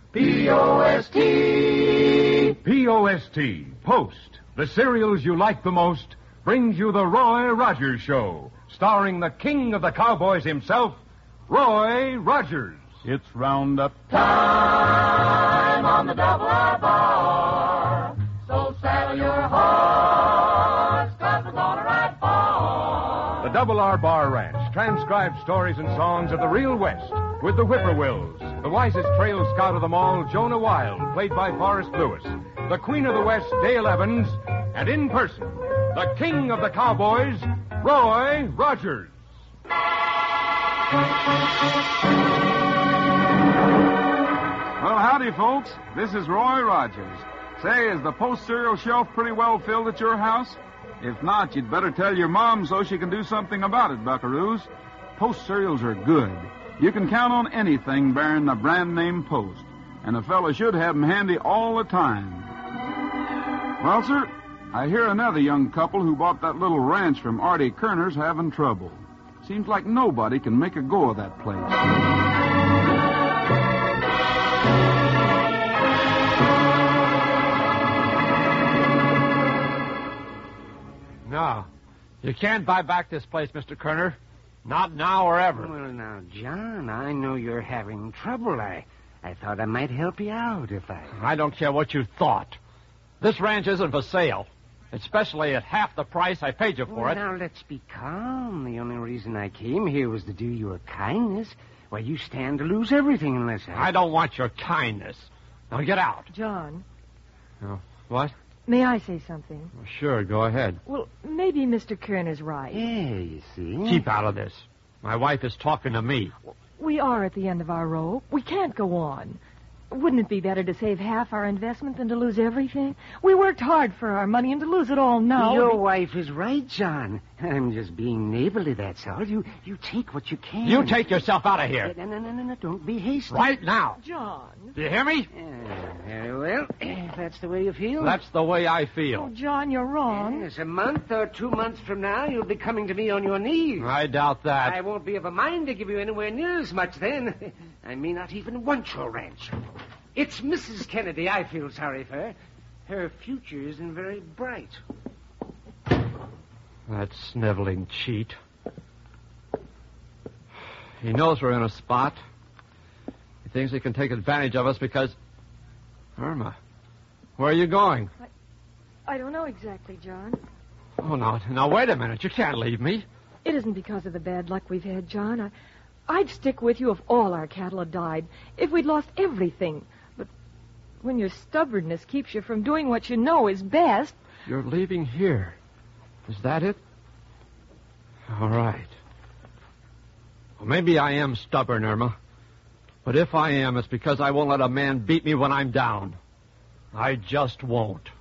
P-O-S-T. P-O-S-T, Post, the cereals you like the most, brings you the Roy Rogers Show, starring the king of the cowboys himself, Roy Rogers. It's roundup Time on the double R bar. So saddle your horse, 'cause we're gonna ride far. The Double R Bar Ranch transcribed stories and songs of the real West with the Whippoorwills, the wisest trail scout of them all, Jonah Wild, played by Forrest Lewis, the Queen of the West, Dale Evans, and in person, the king of the cowboys, Roy Rogers. Well, howdy, folks. This is Roy Rogers. Say, is the Post cereal shelf pretty well filled at your house? If not, you'd better tell your mom so she can do something about it, buckaroos. Post cereals are good. You can count on anything bearing the brand name Post, and a fella should have 'em handy all the time. Well, sir, I hear another young couple who bought that little ranch from Artie Kerner's having trouble. Seems like nobody can make a go of that place. No. You can't buy back this place, Mr. Kerner. Not now or ever. Well, now, John, I know you're having trouble. I thought I might help you out if I don't care what you thought. This ranch isn't for sale, especially at half the price I paid you for it. Now, let's be calm. The only reason I came here was to do you a kindness. Well, you stand to lose everything unless I don't want your kindness. Now, get out. John, Oh, what? may I say something? Well, sure, go ahead. Well, maybe Mr. Kerner's right. Yeah, you see. Keep out of this. My wife is talking to me. We are at the end of our rope. We can't go on. Wouldn't it be better to save half our investment than to lose everything? We worked hard for our money, and to lose it all now... Your wife is right, John. I'm just being neighborly, that's all. You take what you can. You take yourself out of here. No. Don't be hasty. Right now. John. Do you hear me? Very well. If that's the way you feel. That's the way I Oh, feel. John, you're wrong. Yes, a month or 2 months from now, you'll be coming to me on your knees. I doubt that. I won't be of a mind to give you anywhere near as much then. I may not even want your ranch. It's Mrs. Kennedy I feel sorry for. Her future isn't very bright. That sniveling cheat. He knows we're in a spot. He thinks he can take advantage of us because... Irma, where are you going? I don't know exactly, John. Oh, now, wait a minute. You can't leave me. It isn't because of the bad luck we've had, John. I'd stick with you if all our cattle had died, if we'd lost everything. But when your stubbornness keeps you from doing what you know is best... You're leaving here. Is that it? All right. Well, maybe I am stubborn, Irma. But if I am, it's because I won't let a man beat me when I'm down. I just won't.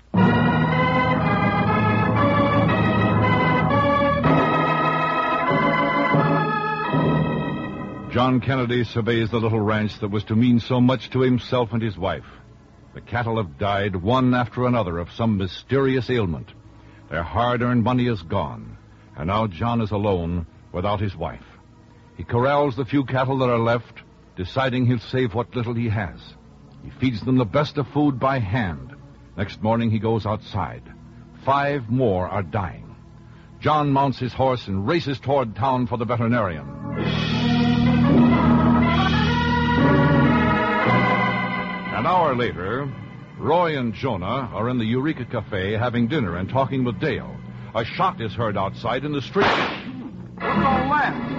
John Kennedy surveys the little ranch that was to mean so much to himself and his wife. The cattle have died one after another of some mysterious ailment. Their hard-earned money is gone, and now John is alone without his wife. He corrals the few cattle that are left, deciding he'll save what little he has. He feeds them the best of food by hand. Next morning he goes outside. 5 more are dying. John mounts his horse and races toward town for the veterinarian. An hour later, Roy and Jonah are in the Eureka Cafe having dinner and talking with Dale. A shot is heard outside in the street. What's all that?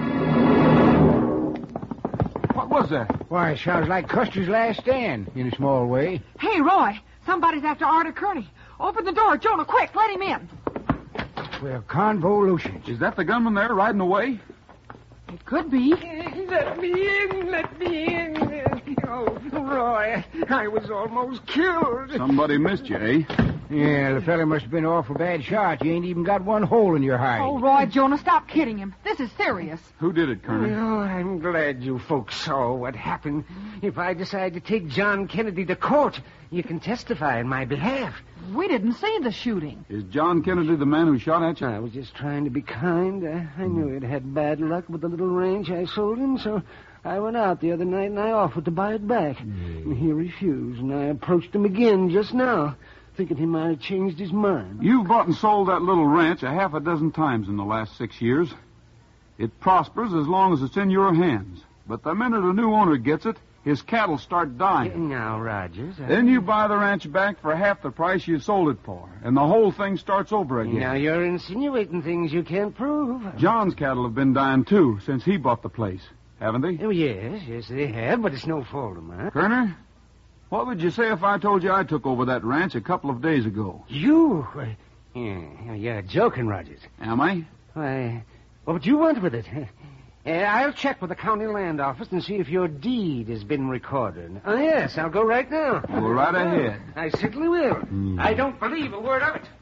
What was that? Why, it sounds like Custer's last stand, in a small way. Hey, Roy, somebody's after Artie Kearney. Open the door, Jonah, quick, let him in. Well, convolutions. Is that the gunman there riding away? It could be. Let me in. Oh, Roy, I was almost killed. Somebody missed you, eh? Yeah, the fella must have been an awful bad shot. You ain't even got one hole in your hide. Oh, Roy, Jonah, stop kidding him. This is serious. Who did it, Colonel? Well, I'm glad you folks saw what happened. If I decide to take John Kennedy to court, you can testify in my behalf. We didn't see the shooting. Is John Kennedy the man who shot at you? I was just trying to be kind. I knew he'd had bad luck with the little ranch I sold him, so I went out the other night and I offered to buy it back. And he refused, and I approached him again just now, thinking he might have changed his mind. You've bought and sold that little ranch a half a dozen times in the last 6 years. It prospers as long as it's in your hands. But the minute a new owner gets it, his cattle start dying. Now, Rogers... Then you buy the ranch back for half the price you sold it for, and the whole thing starts over again. Now, you're insinuating things you can't prove. John's cattle have been dying, too, since he bought the place, haven't they? Oh, yes, they have, but it's no fault of mine. Kerner, what would you say if I told you I took over that ranch a couple of days ago? You? You're joking, Rogers. Am I? Why, what would you want with it? I'll check with the county land office and see if your deed has been recorded. Oh, yes, I'll go right now. Go right ahead. I certainly will. I don't believe a word of it.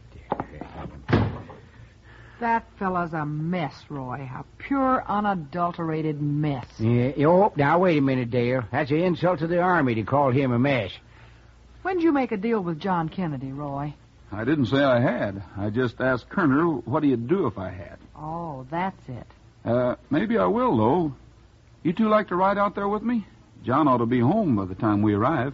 That fella's a mess, Roy. A pure, unadulterated mess. Yeah, now, wait a minute, Dale. That's an insult to the Army to call him a mess. When'd you make a deal with John Kennedy, Roy? I didn't say I had. I just asked Kerner what he'd do if I had. Oh, that's it. Maybe I will, though. You two like to ride out there with me? John ought to be home by the time we arrive.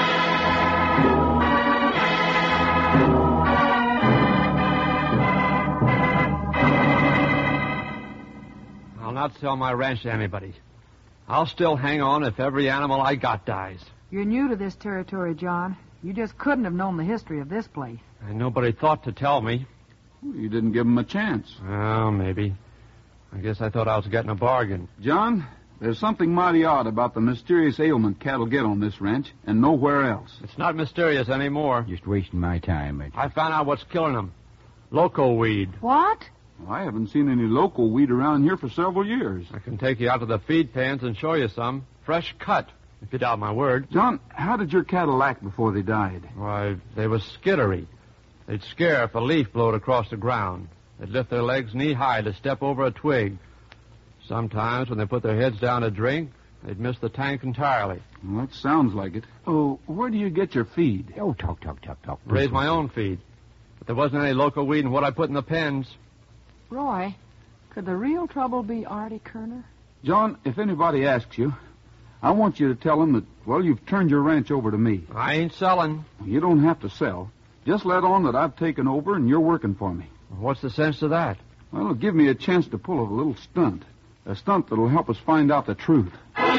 I'll not sell my ranch to anybody. I'll still hang on if every animal I got dies. You're new to this territory, John. You just couldn't have known the history of this place. And nobody thought to tell me. You didn't give him a chance. Oh, maybe. I guess I thought I was getting a bargain. John, there's something mighty odd about the mysterious ailment cattle get on this ranch and nowhere else. It's not mysterious anymore. Just wasting my time. I found out what's killing them. Loco weed. What? Well, I haven't seen any local weed around here for several years. I can take you out to the feed pens and show you some. Fresh cut, if you doubt my word. John, how did your cattle act before they died? Why, they was skittery. They'd scare if a leaf blowed across the ground. They'd lift their legs knee-high to step over a twig. Sometimes, when they put their heads down to drink, they'd miss the tank entirely. Well, that sounds like it. Oh, where do you get your feed? Oh, talk. Raise my own feed. But there wasn't any local weed in what I put in the pens. Roy, could the real trouble be Artie Kerner? John, if anybody asks you, I want you to tell them that, well, you've turned your ranch over to me. I ain't selling. You don't have to sell. Just let on that I've taken over and you're working for me. What's the sense of that? Well, it'll give me a chance to pull a little stunt. A stunt that'll help us find out the truth.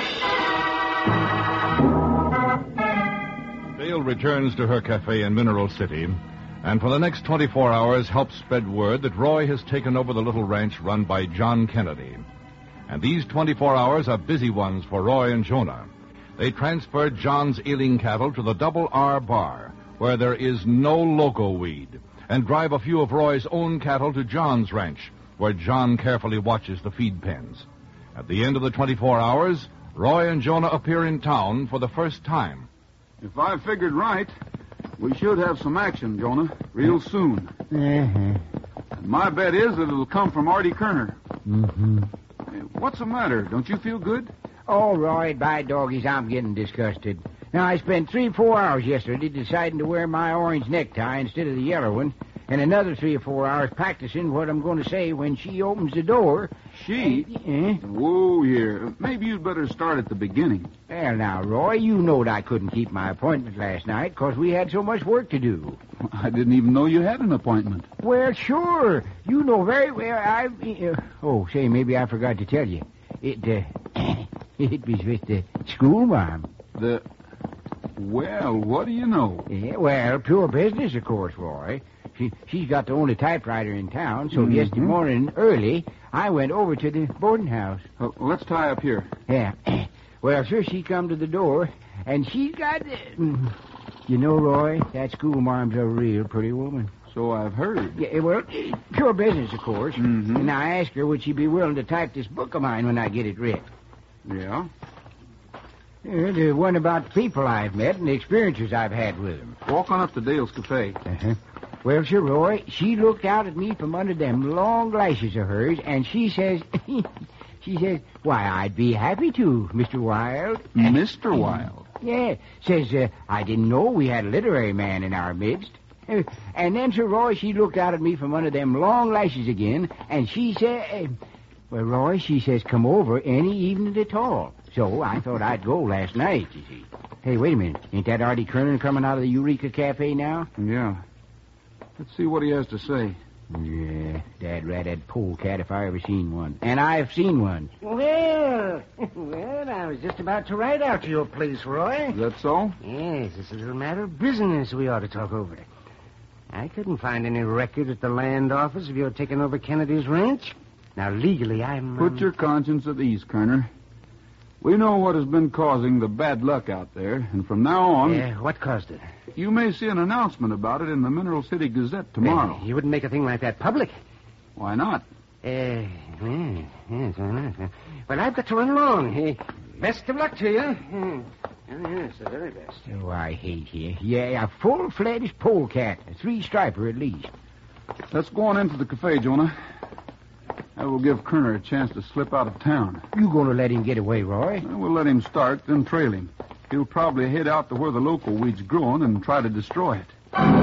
Dale returns to her cafe in Mineral City, and for the next 24 hours helps spread word that Roy has taken over the little ranch run by John Kennedy. And these 24 hours are busy ones for Roy and Jonah. They transferred John's ailing cattle to the Double R Bar, where there is no loco weed, and drive a few of Roy's own cattle to John's ranch, where John carefully watches the feed pens. At the end of the 24 hours, Roy and Jonah appear in town for the first time. If I figured right, we should have some action, Jonah, real soon. And my bet is that it'll come from Artie Kerner. Hey, what's the matter? Don't you feel good? Oh, Roy, by doggies, I'm getting disgusted. Now, I spent 3-4 hours yesterday deciding to wear my orange necktie instead of the yellow one, and another 3 or 4 hours practicing what I'm going to say when she opens the door. She? Whoa, here. Maybe you'd better start at the beginning. Well, now, Roy, you knowed I couldn't keep my appointment last night because we had so much work to do. I didn't even know you had an appointment. Well, sure. You know very well say, maybe I forgot to tell you. It was with the schoolmarm. Well, what do you know? Yeah, well, pure business, of course, Roy. She's got the only typewriter in town, so yesterday morning early, I went over to the boarding house. Let's tie up here. Yeah. Well, sir, she come to the door, and she's got... You know, Roy, that schoolmarm's a real pretty woman. So I've heard. Yeah, well, pure business, of course. And I asked her would she be willing to type this book of mine when I get it read. Yeah? The one about the people I've met and the experiences I've had with them. Walk on up to Dale's Cafe. Well, sir, Roy, she looked out at me from under them long lashes of hers, and she says, why, I'd be happy to, Mr. Wilde. Mr. Wilde? Yeah. Says, I didn't know we had a literary man in our midst. And then, Sir Roy, she looked out at me from under them long lashes again, and she said, well, Roy, she says, come over any evening at all. So I thought I'd go last night, you see. Hey, wait a minute. Ain't that Artie Kerner coming out of the Eureka Cafe now? Yeah. Let's see what he has to say. Yeah, Dad rat that polecat if I ever seen one. And I've seen one. Well, I was just about to ride out to your place, Roy. Is that so? Yes, it's a little matter of business we ought to talk over. I couldn't find any record at the land office of your taking over Kennedy's ranch. Now, legally, I'm... Put your conscience at ease, Kerner. We know what has been causing the bad luck out there, and from now on... Yeah, what caused it? You may see an announcement about it in the Mineral City Gazette tomorrow. You wouldn't make a thing like that public. Why not? Yes, why not? Well, I've got to run along. Best of luck to you. Yes, the very best. Oh, I hate you. Yeah, a full-fledged polecat. A three-striper at least. Let's go on into the cafe, Jonah. That will give Kerner a chance to slip out of town. You gonna let him get away, Roy? Well, we'll let him start, then trail him. He'll probably head out to where the local wheat's growing and try to destroy it.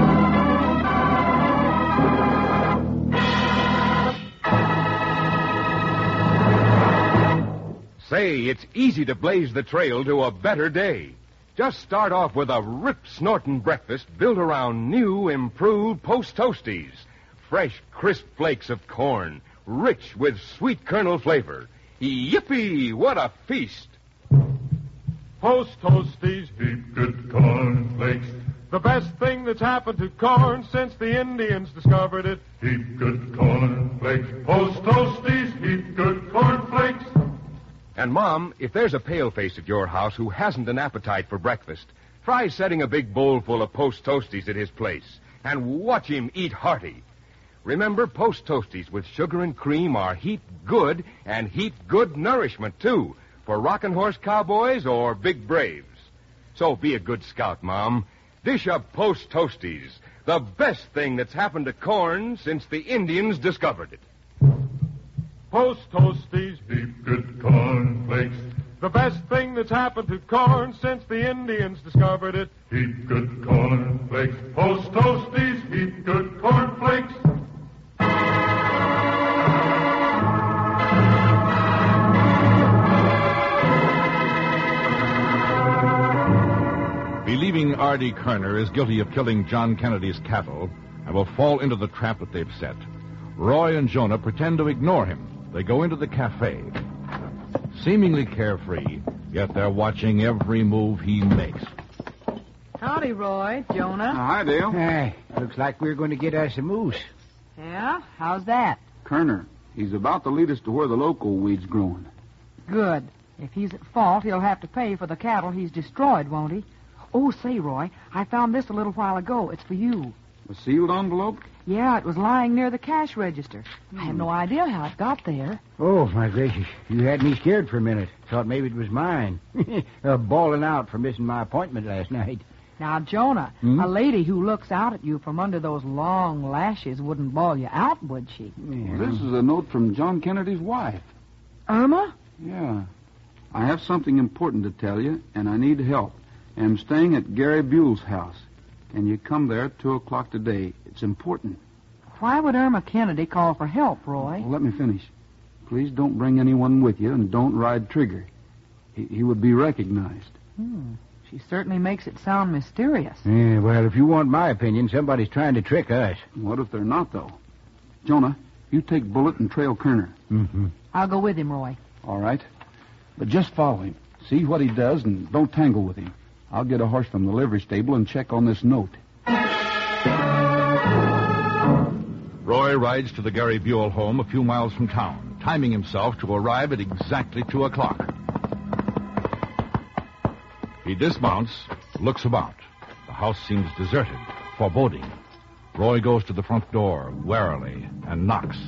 Say, it's easy to blaze the trail to a better day. Just start off with a rip-snorting breakfast built around new, improved Post Toasties. Fresh, crisp flakes of corn, rich with sweet kernel flavor. Yippee! What a feast! Post Toasties, heap good cornflakes. The best thing that's happened to corn since the Indians discovered it. Heap good cornflakes. Post Toasties, heap good cornflakes. And, Mom, if there's a paleface at your house who hasn't an appetite for breakfast, try setting a big bowl full of Post Toasties at his place and watch him eat hearty. Remember, Post Toasties with sugar and cream are heap good and heap good nourishment, too, for rockin' horse cowboys or big braves. So be a good scout, Mom. Dish up Post Toasties, the best thing that's happened to corn since the Indians discovered it. Post Toasties, heap good cornflakes. The best thing that's happened to corn since the Indians discovered it. Heap good cornflakes. Post Toasties, heap good cornflakes. Believing Artie Kerner is guilty of killing John Kennedy's cattle and will fall into the trap that they've set, Roy and Jonah pretend to ignore him. They go into the cafe, seemingly carefree, yet they're watching every move he makes. Howdy, Roy. Jonah. Hi, Dale. Hey, looks like we're going to get us a moose. Yeah? How's that? Kerner. He's about to lead us to where the local wheat's growing. Good. If he's at fault, he'll have to pay for the cattle he's destroyed, won't he? Oh, say, Roy, I found this a little while ago. It's for you. A sealed envelope? Yeah, it was lying near the cash register. I have no idea how it got there. Oh, my gracious. You had me scared for a minute. Thought maybe it was mine. Bawling out for missing my appointment last night. Now, Jonah, a lady who looks out at you from under those long lashes wouldn't bawl you out, would she? Yeah. This is a note from John Kennedy's wife. Irma? Yeah. I have something important to tell you, and I need help. I'm staying at Gary Buell's house. Can you come there at 2 o'clock today? It's important. Why would Irma Kennedy call for help, Roy? Well, let me finish. Please don't bring anyone with you, and don't ride Trigger. He would be recognized. She certainly makes it sound mysterious. Yeah, well, if you want my opinion, somebody's trying to trick us. What if they're not, though? Jonah, you take Bullet and trail Kerner. Mm-hmm. I'll go with him, Roy. All right. But just follow him. See what he does, and don't tangle with him. I'll get a horse from the livery stable and check on this note. Roy rides to the Gary Buell home a few miles from town, timing himself to arrive at exactly 2 o'clock. He dismounts, looks about. The house seems deserted, foreboding. Roy goes to the front door, warily, and knocks.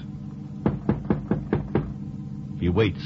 He waits.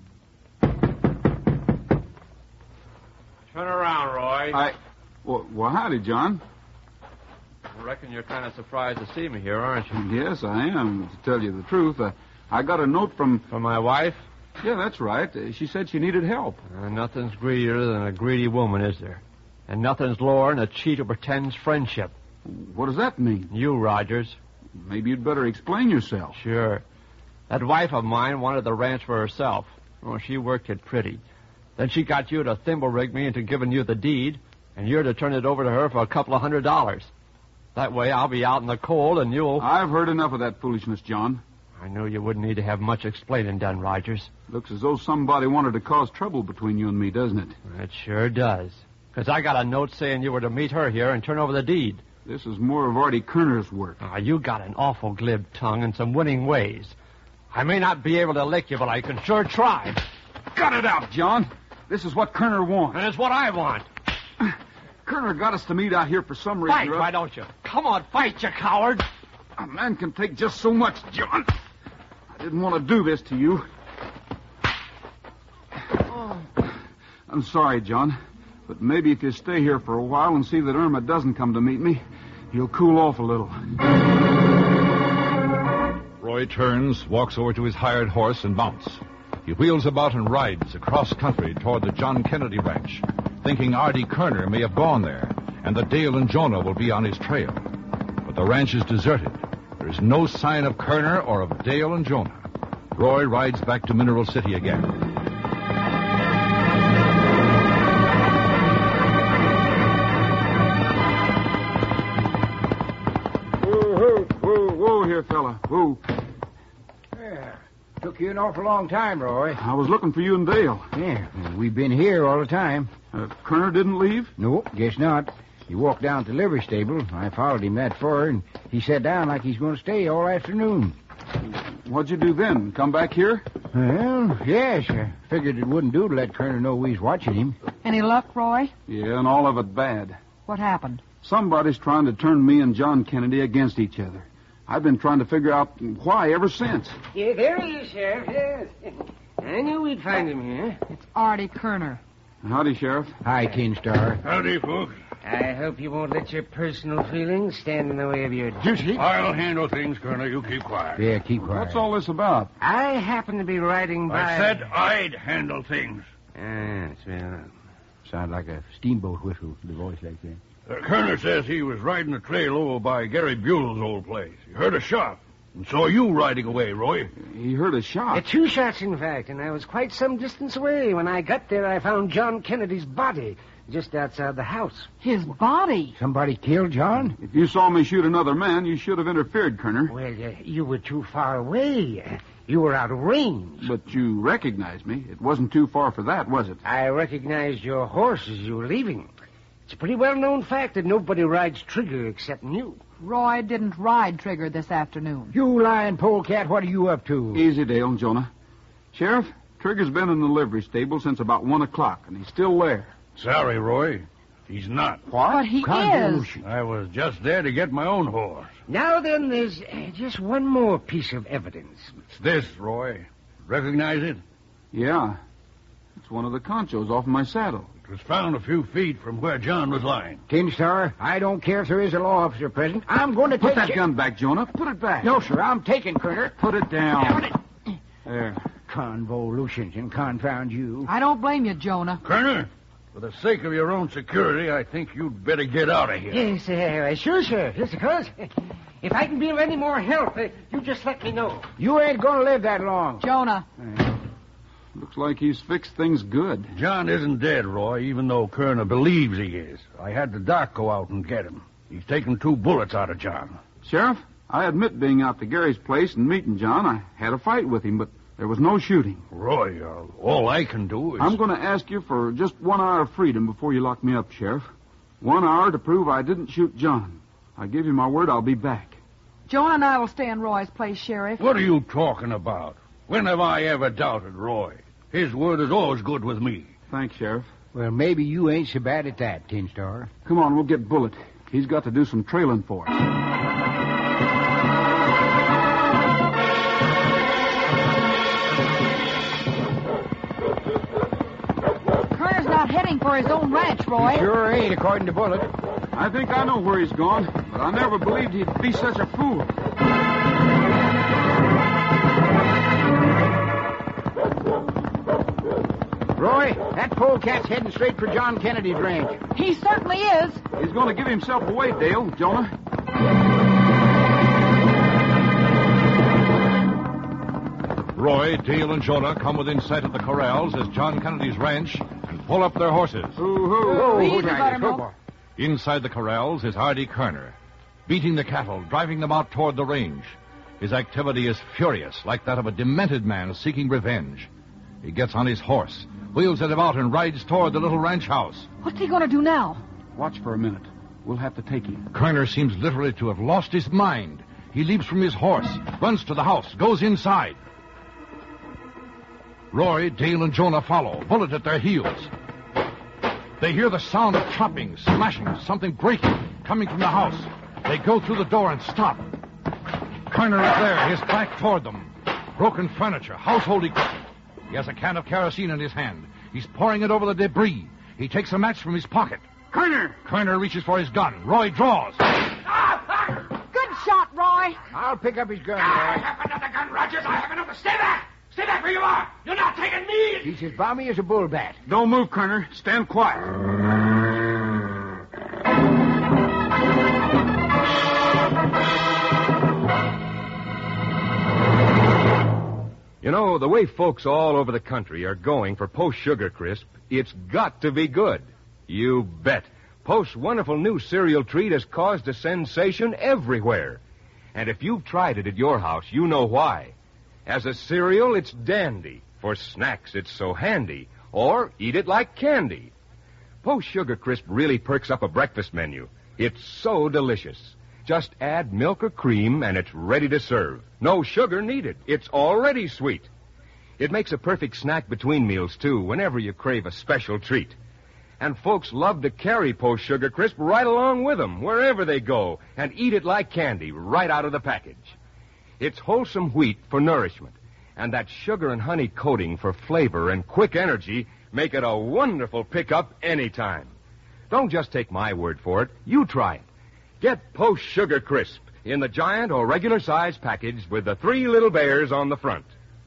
Turn around, Roy. Well, howdy, John. I reckon you're kind of surprised to see me here, aren't you? Yes, I am, to tell you the truth. I got a note from... From my wife? Yeah, that's right. She said she needed help. Nothing's greedier than a greedy woman, is there? And nothing's lower than a cheat who pretends friendship. What does that mean? You, Rogers. Maybe you'd better explain yourself. Sure. That wife of mine wanted the ranch for herself. Well, she worked it pretty. Then she got you to thimble rig me into giving you the deed, and you're to turn it over to her for a couple of $100. That way I'll be out in the cold and you'll... I've heard enough of that foolishness, John. I knew you wouldn't need to have much explaining done, Rogers. Looks as though somebody wanted to cause trouble between you and me, doesn't it? It sure does. Because I got a note saying you were to meet her here and turn over the deed. This is more of Artie Kerner's work. You got an awful glib tongue and some winning ways. I may not be able to lick you, but I can sure try. Cut it out, John. This is what Kerner wants. And it's what I want. Kerner got us to meet out here for some reason. Fight, why don't you? Come on, fight, you coward. A man can take just so much, John. I didn't want to do this to you. Oh. I'm sorry, John, but maybe if you stay here for a while and see that Irma doesn't come to meet me, you'll cool off a little. Roy turns, walks over to his hired horse, and mounts. He wheels about and rides across country toward the John Kennedy ranch, thinking Artie Kerner may have gone there, and that Dale and Jonah will be on his trail. But the ranch is deserted. There is no sign of Kerner or of Dale and Jonah. Roy rides back to Mineral City again. Whoa here, fella. Whoa. Yeah. Took you an awful long time, Roy. I was looking for you and Dale. Yeah, well, we've been here all the time. Kerner didn't leave? Nope, guess not. He walked down to the livery stable. I followed him that far, and he sat down like he's going to stay all afternoon. What'd you do then? Come back here? Well, yes. I figured it wouldn't do to let Kerner know we was watching him. Any luck, Roy? Yeah, and all of it bad. What happened? Somebody's trying to turn me and John Kennedy against each other. I've been trying to figure out why ever since. Yeah, there he is, Sheriff, yes. I knew we'd find him here. It's Artie Kerner. Howdy, Sheriff. Hi, Tin Star. Howdy, folks. I hope you won't let your personal feelings stand in the way of your duty. I'll handle things, Colonel. You keep quiet. Yeah, keep quiet. What's all this about? I happen to be riding by... I said I'd handle things. Yes, well... Sound like a steamboat whistle, the voice like that. Kerner says he was riding the trail over by Gary Buell's old place. He heard a shot and saw you riding away, Roy. He heard a shot. 2 shots, in fact, and I was quite some distance away. When I got there, I found John Kennedy's body just outside the house. His body? Somebody killed John? If you saw me shoot another man, you should have interfered, Kerner. Well, you were too far away. You were out of range. But you recognized me. It wasn't too far for that, was it? I recognized your horse as you were leaving. It's a pretty well-known fact that nobody rides Trigger except you. Roy didn't ride Trigger this afternoon. You lying polecat, what are you up to? Easy, Dale and Jonah. Sheriff, Trigger's been in the livery stable since about 1 o'clock, and he's still there. Sorry, Roy. He's not. But he is. I was just there to get my own horse. Now then, there's just one more piece of evidence. It's this, Roy. Recognize it? Yeah. It's one of the conchos off my saddle. It was found a few feet from where John was lying. Tin Star, I don't care if there is a law officer present. I'm going to Put take that gun back, Jonah. Put it back. No, sir, I'm taking Kerner. Put it down. There. Convolutions and confound you. I don't blame you, Jonah. Kerner, for the sake of your own security, I think you'd better get out of here. Yes, sure, sir. Yes, of course. If I can be of any more help, you just let me know. You ain't going to live that long. Jonah. Looks like he's fixed things good. John isn't dead, Roy, even though Kerner believes he is. I had the doc go out and get him. He's taken 2 bullets out of John. Sheriff, I admit being out to Gary's place and meeting John. I had a fight with him, but there was no shooting. Roy, all I can do is... I'm going to ask you for just 1 hour of freedom before you lock me up, Sheriff. 1 hour to prove I didn't shoot John. I give you my word I'll be back. Jonah and I will stay in Roy's place, Sheriff. What are you talking about? When have I ever doubted Roy? His word is always good with me. Thanks, Sheriff. Well, maybe you ain't so bad at that, Tin Star. Come on, we'll get Bullet. He's got to do some trailing for us. Kerner's not heading for his own ranch, Roy. He sure ain't, according to Bullet. I think I know where he's gone, but I never believed he'd be such a fool. Roy, that polecat's heading straight for John Kennedy's ranch. He certainly is. He's going to give himself away, Dale, Jonah. Roy, Dale, and Jonah come within sight of the corrals as John Kennedy's ranch and pull up their horses. Easy, Buttermilk. Inside the corrals is Artie Kerner, beating the cattle, driving them out toward the range. His activity is furious, like that of a demented man seeking revenge. He gets on his horse, wheels it about, and rides toward the little ranch house. What's he going to do now? Watch for a minute. We'll have to take him. Kerner seems literally to have lost his mind. He leaps from his horse, runs to the house, goes inside. Roy, Dale, and Jonah follow, Bullet at their heels. They hear the sound of chopping, smashing, something breaking, coming from the house. They go through the door and stop. Kerner is there, his back toward them. Broken furniture, household equipment. He has a can of kerosene in his hand. He's pouring it over the debris. He takes a match from his pocket. Kerner! Kerner reaches for his gun. Roy draws. Good shot, Roy. I'll pick up his gun, Roy. I have another gun, Rogers. I have another. Stay back! Stay back where you are! You're not taking me! He's as balmy as a bull bat. Don't move, Kerner. Stand quiet. You know, the way folks all over the country are going for Post Sugar Crisp, it's got to be good. You bet. Post's wonderful new cereal treat has caused a sensation everywhere. And if you've tried it at your house, you know why. As a cereal, it's dandy. For snacks, it's so handy. Or eat it like candy. Post Sugar Crisp really perks up a breakfast menu. It's so delicious. Just add milk or cream, and it's ready to serve. No sugar needed. It's already sweet. It makes a perfect snack between meals, too, whenever you crave a special treat. And folks love to carry Post Sugar Crisp right along with them, wherever they go, and eat it like candy right out of the package. It's wholesome wheat for nourishment, and that sugar and honey coating for flavor and quick energy make it a wonderful pickup anytime. Don't just take my word for it. You try it. Get Post Sugar Crisp in the giant or regular size package with the 3 little bears on the front.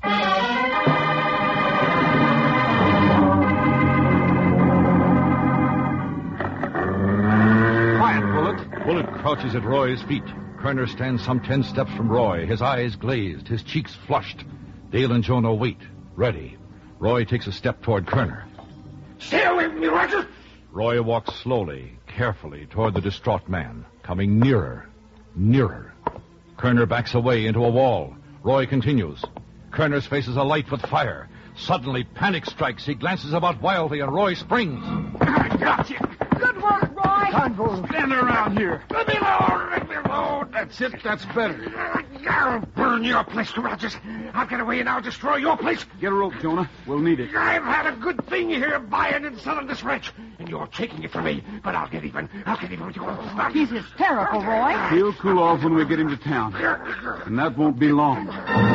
Quiet, Bullet. Bullet crouches at Roy's feet. Kerner stands some 10 steps from Roy, his eyes glazed, his cheeks flushed. Dale and Jonah wait, ready. Roy takes a step toward Kerner. Stay away from me, Rogers! Roy walks slowly, carefully, toward the distraught man, coming nearer, nearer. Kerner backs away into a wall. Roy continues. Kerner's face is alight with fire. Suddenly, panic strikes. He glances about wildly, and Roy springs. I got you! Good work, Roy. Stand around here. Let me alone! Let me alone! That's it. That's better. I'll burn your place, Rogers. I'll get away and I'll destroy your place. Get a rope, Jonah. We'll need it. I've had a good thing here buying and selling this ranch, and you're taking it from me. But I'll get even. I'll get even with you. He's hysterical, Roy. He'll cool off when we get him to town. And that won't be long.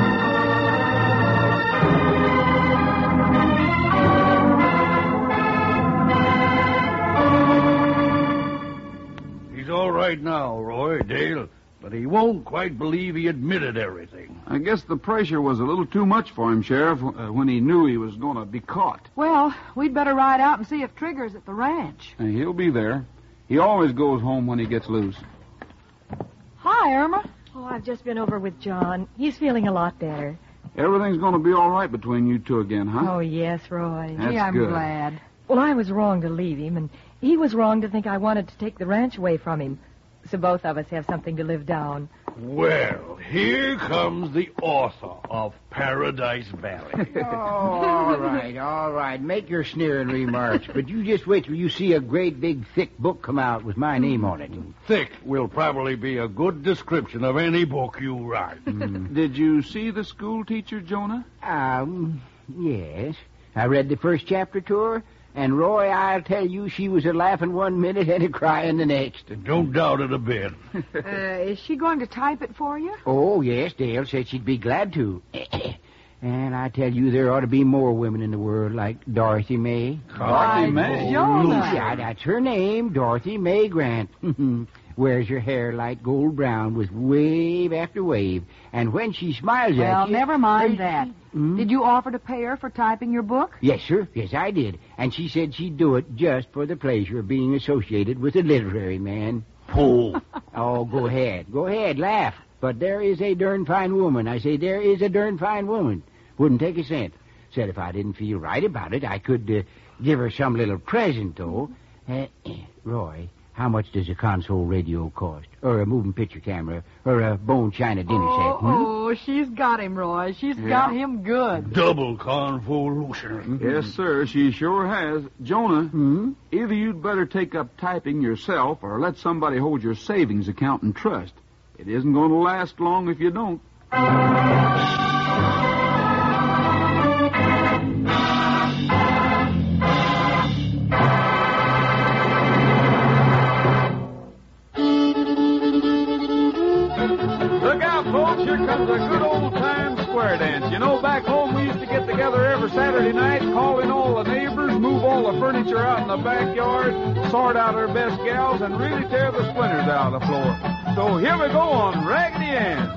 He's all right now, Roy, Dale, but he won't quite believe he admitted everything. I guess the pressure was a little too much for him, Sheriff, when he knew he was going to be caught. Well, we'd better ride out and see if Trigger's at the ranch. And he'll be there. He always goes home when he gets loose. Hi, Irma. Oh, I've just been over with John. He's feeling a lot better. Everything's going to be all right between you two again, huh? Oh, yes, Roy. That's Gee, I'm good. glad. Well, I was wrong to leave him, and he was wrong to think I wanted to take the ranch away from him. So both of us have something to live down. Well, here comes the author of Paradise Valley. All right. Make your sneering remarks, but you just wait till you see a great big thick book come out with my name on it. Thick will probably be a good description of any book you write. Did you see the school teacher, Jonah? Yes. I read the first chapter to her, and Roy, I'll tell you, she was a-laughing one minute and a-crying the next. Don't doubt it a bit. Is she going to type it for you? Oh, yes, Dale said she'd be glad to. And I tell you, there ought to be more women in the world like Dorothy May. Dorothy May? Jonah. Yeah, that's her name, Dorothy May Grant. Wears her hair light gold brown with wave after wave. And when she smiles at Well, you... never mind that. Did you offer to pay her for typing your book? Yes, sir. Yes, I did. And she said she'd do it just for the pleasure of being associated with a literary man. Fool. Oh, go ahead. Go ahead, laugh. But there is a darn fine woman. I say there is a darn fine woman. Wouldn't take a cent. Said if I didn't feel right about it, I could give her some little present, though. Roy, how much does a console radio cost? Or a moving picture camera? Or a bone china dinner set? Oh, she's got him, Roy. She's got him good. Double convolution. Yes, sir, she sure has. Jonah, either you'd better take up typing yourself or let somebody hold your savings account in trust. It isn't going to last long if you don't. Look out, folks. Here comes a good old-time square dance. You know, back home we used to get together every Saturday night, call in all the neighbors, move all the furniture out in the backyard, sort out our best gals, and really tear the splinters out of the floor. So here we go on Raggedy Ann.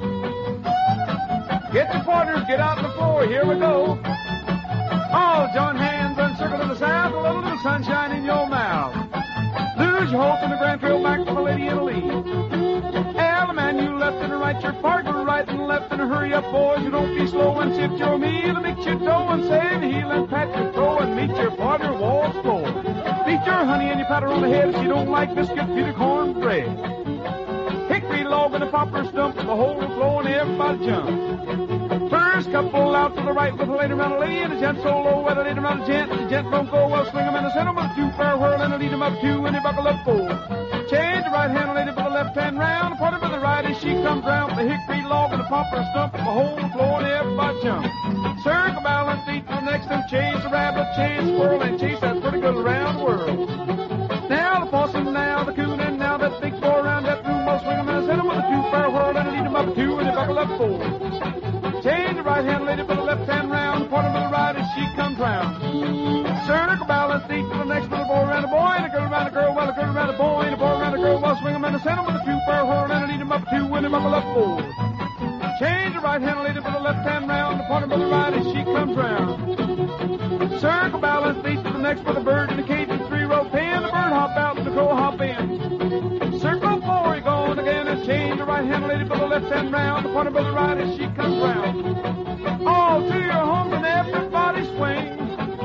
Get your partners, get out on the floor. Here we go. All join hands and circle to the south, a little sunshine in your mouth. Lose your hope in the Grand Trail back from a lady in a lead. The man you left and right, your partner right and left, and hurry up, boys. You don't be slow and shift your meal, mix your dough and save the heel and pat your toe and meet your partner waltz floor. Beat your honey and you pat her on the head if she don't like biscuit, feed her cornbread. Hickory log and a popper stump, the whole floor and everybody jump. First couple out to the right with a lady around a lady and a gent so low with a lady around a gent. The gent don't go well, swing 'em in the center with a two-fair whirl and a lead 'em up two and they buckle up four. Change the right hand lady for the left hand round, part of the right as she comes round with the hickory log and the popper stump, the whole floor and everybody jump. Circle balance, eat to the next and chase the rabbit, chase squirrel and chase that pretty good round world. Now the possum, now the coon, and now that big boy around that room, I'll swing 'em in the center with a two-fair whirl and a lead 'em up two and they buckle up four. Change the right hand lady for the left hand round, part of the right as she comes round. Circle balance, eat to the next with a boy around a boy, and a girl around a girl, well, a girl around a boy, and a boy around a girl, well, swing 'em in the center with a two-fair whirl and a lead 'em up two and they buckle up four. Change the right hand lady for the left hand round, the part of the right as she comes round. Circle balance, eat to the next with a bird in a cage and 3-row pin, the bird hop out and the crow hop in. Circle 4, you're going again, and change the right hand lady for the left hand round, the part of the right as she comes round. All to your homes and everybody swing.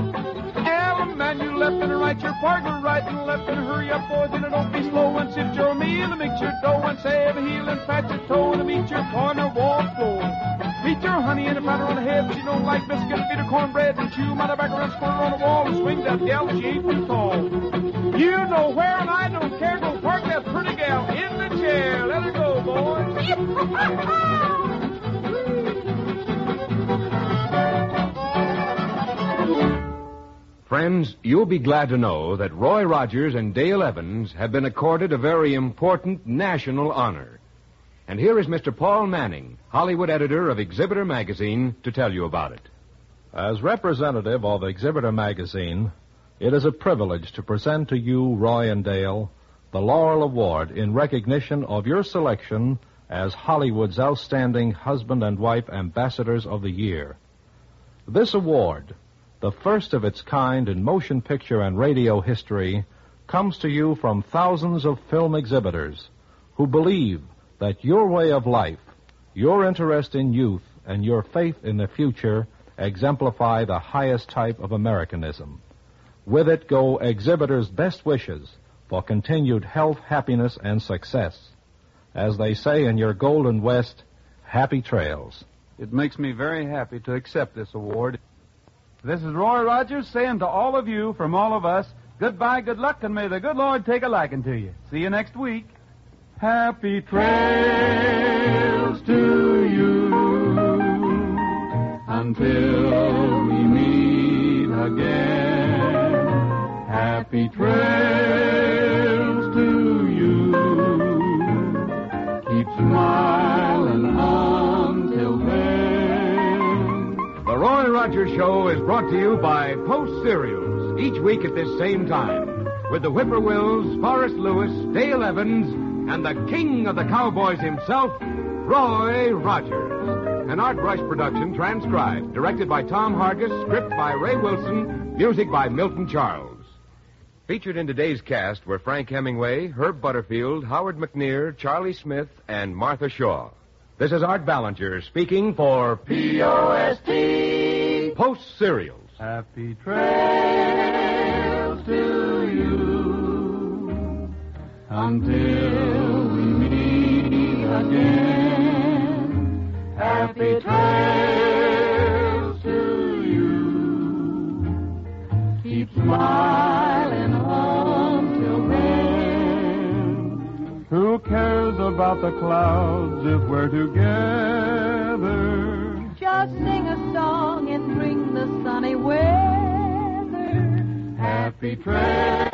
Man, you left and right, your partner right and left, and hurry up, boys, and don't be slow and shift your meal, and mix your dough and save a heel and pat your toe, and meet your partner walk floor. Meet your honey and a pat her on the head, she don't like biscuits, feed her cornbread, and chew them out of back around, squirt her on the wall, and swing that gal, she ain't too tall. You know where, and I don't care, go park that pretty gal in the chair, let her go, boys. Friends, you'll be glad to know that Roy Rogers and Dale Evans have been accorded a very important national honor. And here is Mr. Paul Manning, Hollywood editor of Exhibitor magazine, to tell you about it. As representative of Exhibitor magazine, it is a privilege to present to you, Roy and Dale, the Laurel Award in recognition of your selection as Hollywood's outstanding husband and wife ambassadors of the year. This award, the first of its kind in motion picture and radio history, comes to you from thousands of film exhibitors who believe that your way of life, your interest in youth, and your faith in the future exemplify the highest type of Americanism. With it go exhibitors' best wishes for continued health, happiness, and success. As they say in your Golden West, happy trails. It makes me very happy to accept this award. This is Roy Rogers saying to all of you, from all of us, goodbye, good luck, and may the good Lord take a liking to you. See you next week. Happy trails to you until we meet again. Happy trails to you. Keep smiling until then. The Roy Rogers Show is brought to you by Post Cereals, each week at this same time, with the Whippoorwills, Forrest Lewis, Dale Evans, and the king of the cowboys himself, Roy Rogers. An Art Brush production transcribed, directed by Tom Hargis, script by Ray Wilson, music by Milton Charles. Featured in today's cast were Frank Hemingway, Herb Butterfield, Howard McNear, Charlie Smith, and Martha Shaw. This is Art Ballinger speaking for P.O.S.T. Post Cereals. Happy trails to you until we meet again. Happy trails to you. Keep smiling until then. Who cares about the clouds if we're together? Just sing a song and bring the sunny weather. Happy trails.